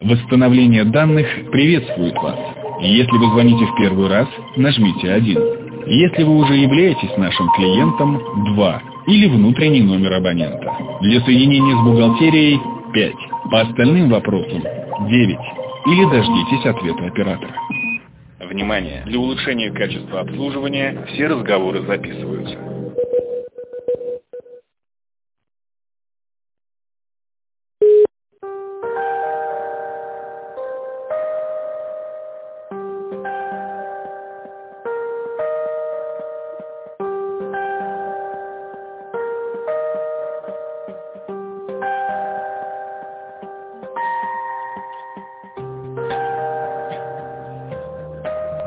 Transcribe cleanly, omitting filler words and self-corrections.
Восстановление данных приветствует вас. Если вы звоните в первый раз, нажмите 1. Если вы уже являетесь нашим клиентом, 2. Или внутренний номер абонента. Для соединения с бухгалтерией 5. По остальным вопросам 9. Или дождитесь ответа оператора. Внимание! Для улучшения качества обслуживания все разговоры записываются.